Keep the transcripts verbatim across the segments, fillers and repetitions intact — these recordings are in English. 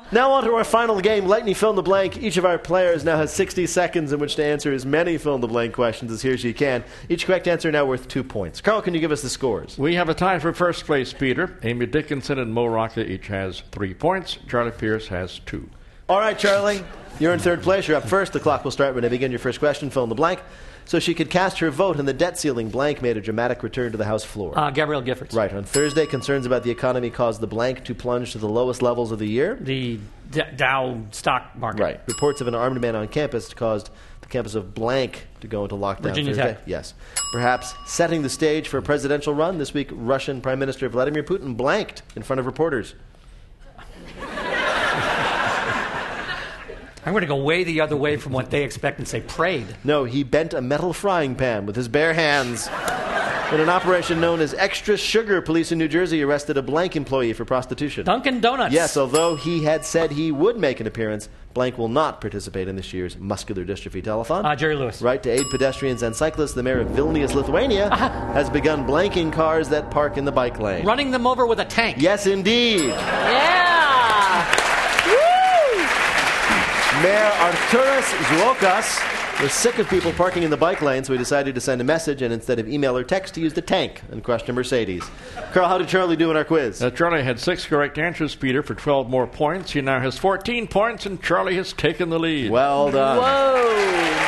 Now on to our final game, Lightning Fill in the Blank. Each of our players now has sixty seconds in which to answer as many fill in the blank questions as he or she can. Each correct answer now worth two points. Carl, can you give us the scores? We have a tie for first place, Peter. Amy Dickinson and Mo Rocca each has three points. Charlie Pierce has two. All right, Charlie, you're in third place. You're up first. The clock will start when I begin your first question. Fill in the blank. So she could cast her vote, and the debt ceiling blank made a dramatic return to the House floor. Uh, Gabrielle Giffords. Right. On Thursday, concerns about the economy caused the blank to plunge to the lowest levels of the year. The D- Dow stock market. Right. Reports of an armed man on campus caused the campus of blank to go into lockdown Virginia Thursday. Tech. Yes. Perhaps setting the stage for a presidential run. This week, Russian Prime Minister Vladimir Putin blanked in front of reporters. I'm going to go way the other way from what they expect and say prayed. No, he bent a metal frying pan with his bare hands. In an operation known as Extra Sugar, police in New Jersey arrested a blank employee for prostitution. Dunkin' Donuts. Yes, although he had said he would make an appearance, blank will not participate in this year's muscular dystrophy telethon. Uh, Jerry Lewis. Right, to aid pedestrians and cyclists, the mayor of Vilnius, Lithuania, uh-huh. has begun blanking cars that park in the bike lane. Running them over with a tank. Yes, indeed. Yeah! Mayor Arturas Zwokas was sick of people parking in the bike lane, so he decided to send a message, and instead of email or text, he used a tank and crushed a Mercedes. Carl, how did Charlie do in our quiz? Uh, Charlie had six correct answers, Peter, for twelve more points. He now has fourteen points, and Charlie has taken the lead. Well done. Whoa!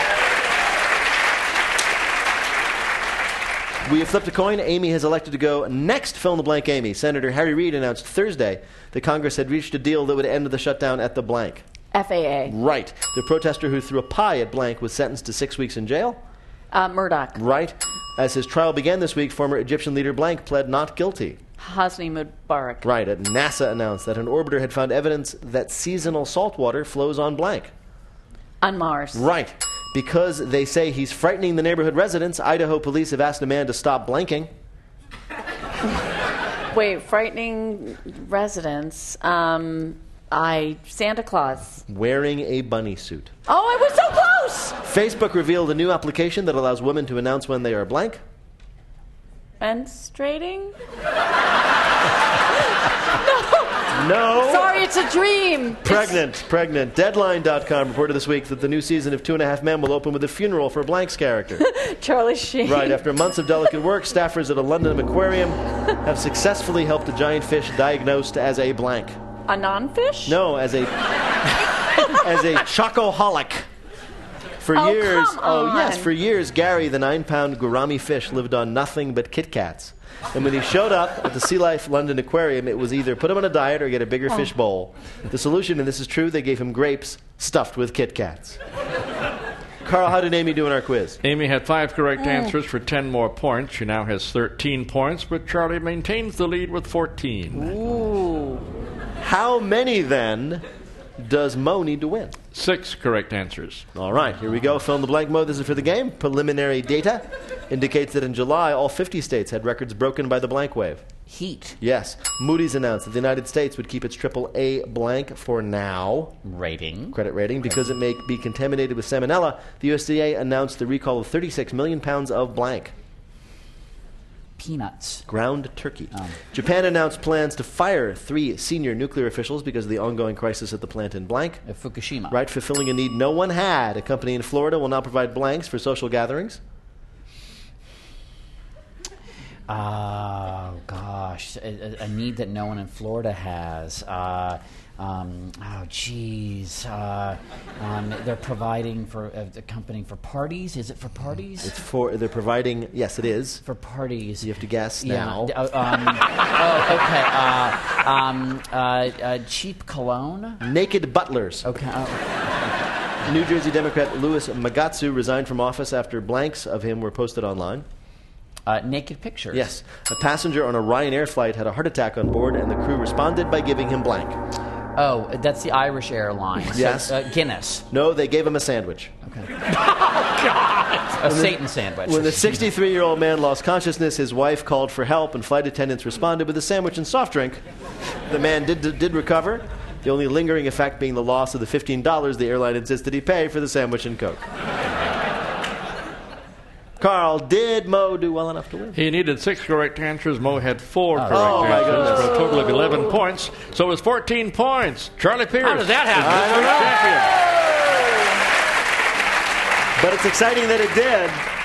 We have flipped a coin. Amy has elected to go next. Fill in the blank, Amy. Senator Harry Reid announced Thursday that Congress had reached a deal that would end the shutdown at the blank. F A A. Right. The protester who threw a pie at blank was sentenced to six weeks in jail. Uh, Murdoch. Right. As his trial began this week, former Egyptian leader blank pled not guilty. Hosni Mubarak. Right. At NASA announced that an orbiter had found evidence that seasonal saltwater flows on blank. On Mars. Right. Because they say he's frightening the neighborhood residents, Idaho police have asked a man to stop blanking. Wait, frightening residents. Um... I, Santa Claus. Wearing a bunny suit. Oh, I was so close! Facebook revealed a new application that allows women to announce when they are blank. Menstruating? No. Sorry, it's a dream. Pregnant, it's... pregnant. Deadline dot com reported this week that the new season of Two and a Half Men will open with a funeral for Blank's character. Charlie Sheen. Right. After months of delicate work, staffers at a London aquarium have successfully helped a giant fish diagnosed as a blank. A non-fish? No, as a as a chocoholic. For oh, years, come oh on. yes, for years, Gary, the nine-pound gourami fish, lived on nothing but Kit Kats. And when he showed up at the Sea Life London Aquarium, it was either put him on a diet or get a bigger oh. fish bowl. The solution, and this is true, they gave him grapes stuffed with Kit Kats. Carl, how did Amy do in our quiz? Amy had five correct mm. answers for ten more points. She now has thirteen points, but Charlie maintains the lead with fourteen. Ooh. How many, then, does Mo need to win? Six correct answers. All right, here we go. Fill in the blank mode. This is for the game. Preliminary data indicates that in July, all fifty states had records broken by the blank wave. Heat. Yes. Moody's announced that the United States would keep its triple A blank for now. Rating. Credit rating. Because it may be contaminated with salmonella, the U S D A announced the recall of thirty-six million pounds of blank. Peanuts. Ground turkey. Um. Japan announced plans to fire three senior nuclear officials because of the ongoing crisis at the plant in blank. Uh, Fukushima. Right, fulfilling a need no one had. A company in Florida will now provide blanks for social gatherings. Oh, gosh. A, a need that no one in Florida has. Uh, um, oh, geez. Uh, um, they're providing for uh, the company for parties. Is it for parties? It's for, they're providing, yes, it is. For parties. You have to guess yeah. now. Uh, um, oh, okay. Uh, um, uh, uh, cheap cologne? Naked butlers. Okay. Oh. New Jersey Democrat Louis Magatsu resigned from office after blanks of him were posted online. Uh, naked pictures. Yes. A passenger on a Ryanair flight had a heart attack on board, and the crew responded by giving him blank. Oh, that's the Irish Airlines. Yes. So, uh, Guinness. No, they gave him a sandwich. Okay. Oh, God! A Satan sandwich. When the sixty-three-year-old man lost consciousness, his wife called for help, and flight attendants responded with a sandwich and soft drink. The man did, did, did recover, the only lingering effect being the loss of the fifteen dollars the airline insisted he pay for the sandwich and Coke. Carl, did Mo do well enough to win? He needed six correct answers. Mo had four correct Oh, my answers goodness. for a total of eleven points. So it was fourteen points. Charlie Pierce. How did that happen? is I don't district champion. But it's exciting that it did.